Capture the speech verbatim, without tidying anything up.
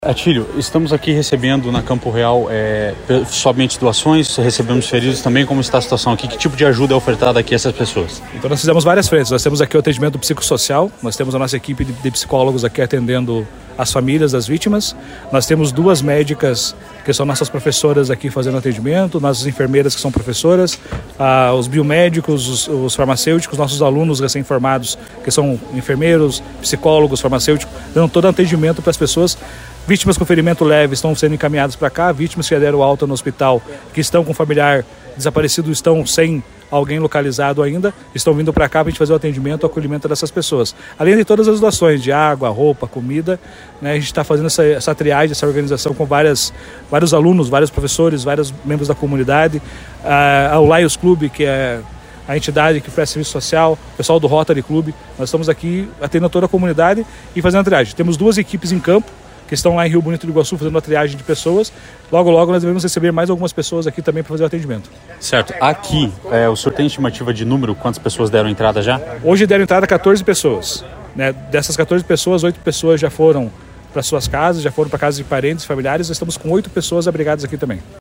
Atílio, estamos aqui recebendo na Campo Real é, somente doações, recebemos feridos também. Como está a situação aqui? Que tipo de ajuda é ofertada aqui a essas pessoas? Então nós fizemos várias frentes. Nós temos aqui o atendimento psicossocial, nós temos a nossa equipe de, de psicólogos aqui atendendo as famílias das vítimas, nós temos duas médicas que são nossas professoras aqui fazendo atendimento, nossas enfermeiras que são professoras, ah, os biomédicos, os, os farmacêuticos, nossos alunos recém-formados que são enfermeiros, psicólogos, farmacêuticos, dando todo o atendimento para as pessoas. Vítimas com ferimento leve estão sendo encaminhadas para cá, vítimas que já deram alta no hospital, que estão com familiar desaparecido, estão sem alguém localizado ainda, estão vindo para cá para a gente fazer o atendimento, o acolhimento dessas pessoas. Além de todas as doações de água, roupa, comida, né, a gente está fazendo essa, essa triagem, essa organização com várias, vários alunos, vários professores, vários membros da comunidade, ah, o Lions Club, que é a entidade que presta serviço social, o pessoal do Rotary Club. Nós estamos aqui atendendo toda a comunidade e fazendo a triagem. Temos duas equipes em campo, que estão lá em Rio Bonito do Iguaçu fazendo uma triagem de pessoas. Logo, logo nós devemos receber mais algumas pessoas aqui também para fazer o atendimento. Certo. Aqui, é, o senhor tem estimativa de número? Quantas pessoas deram entrada já? Hoje deram entrada quatorze pessoas. Né? Dessas quatorze pessoas, oito pessoas já foram para suas casas, já foram para casas de parentes, familiares. Nós estamos com oito pessoas abrigadas aqui também.